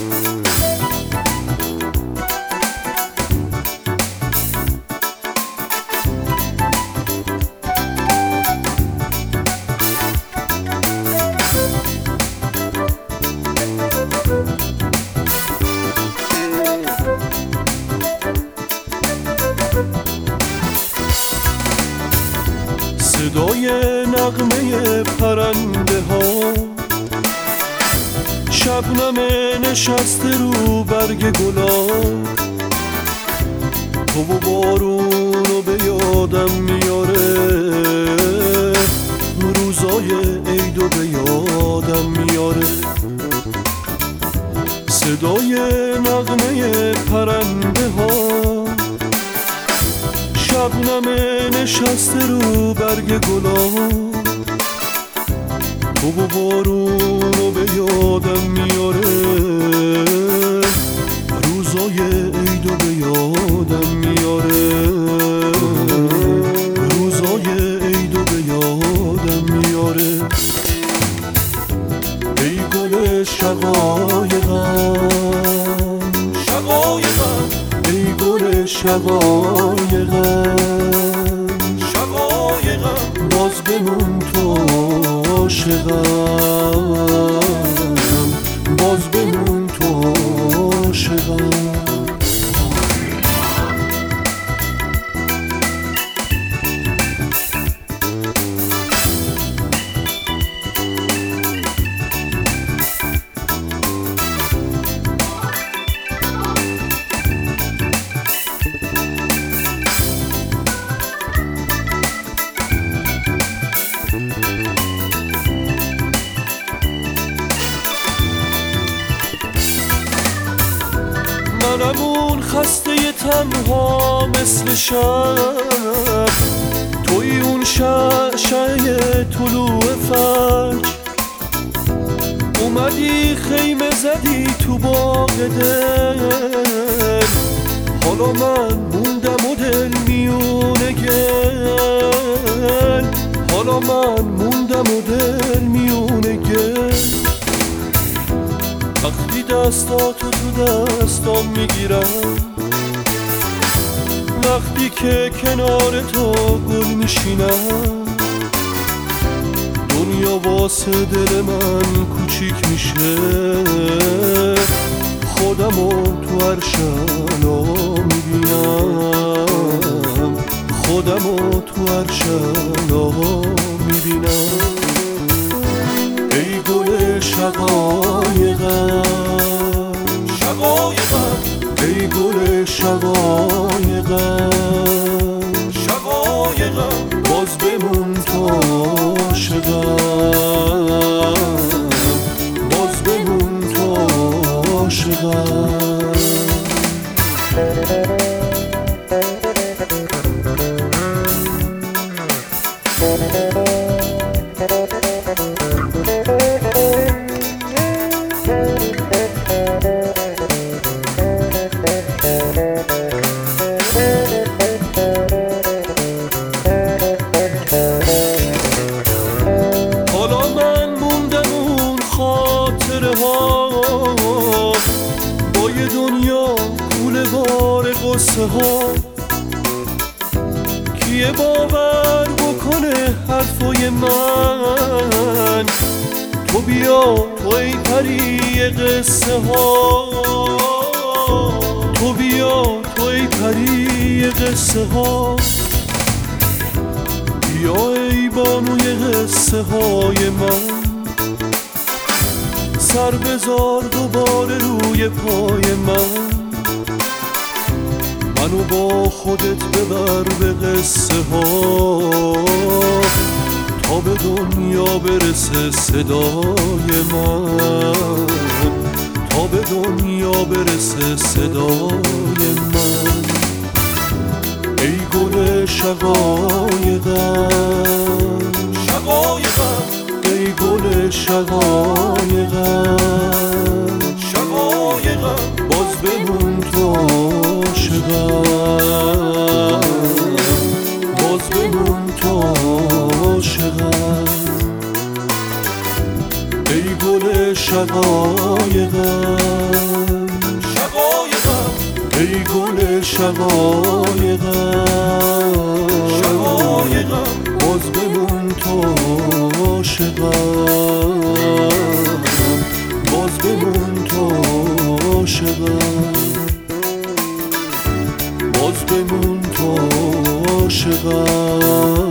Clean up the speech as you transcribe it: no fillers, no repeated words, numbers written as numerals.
صدای نغمه پرنده ها، شبنم نشسته رو برگ گلاب، تو و بارونو به یادم میاره، روزای عیدو به یادم میاره. صدای نغمه پرنده ها، شبنم نشسته رو برگ گلاب، تو و بارونو به یادم میاره، روزای عیدو به یادم میاره، روزای عیدو به یادم میاره. ای گل شقایقم شقایقم، ای گل شقایقم شقایقم، باز بمون تو عاشقم، باز بمون تو عاشقم. منم اون خسته تنها مثل شب، توی اون شعشعه طلوع فجر، اومدی خیمه زدی تو باغ دل، حالا من موندم و دل میونه گل، حالا من موندم و دل میونه گل. وقتی دستاتو تو دستام میگیرم، وقتی که کنار تو گل میشینم، دنیا واسه دل من کوچیک میشه، خودمو تو عرشنا میبینم، خودمو تو عرشنا میبینم. ای گل شقایقم شقایقم، ای گل شقایقم شقایقم، باز بمون تو عاشقم، باز بمون تو عاشقم. حالا من موندم اون خاطره ها، با یه دنیا کوله بار قصه ها، کیه باور بکنه حرفای من؟ تو بیا تو ای پری قصه ها، تو بیا تو ای پری قصه ها، بیا ای بانوی قصه های من، سر بذار دوباره روی پای من، منو با خودت ببر به قصه ها، تا به دنیا برسه صدای من، تا به دنیا برسه صدای من. ای گل شقایقم شقایقم، ای گل شقایقم شقایقم، باز بمون تو عاشقم، باز بمون تو عاشقم. ای گل شقایقم شقایقم باز بمون تو عاشقم، باز بمون تو عاشقم، باز بمون تو عاشقم.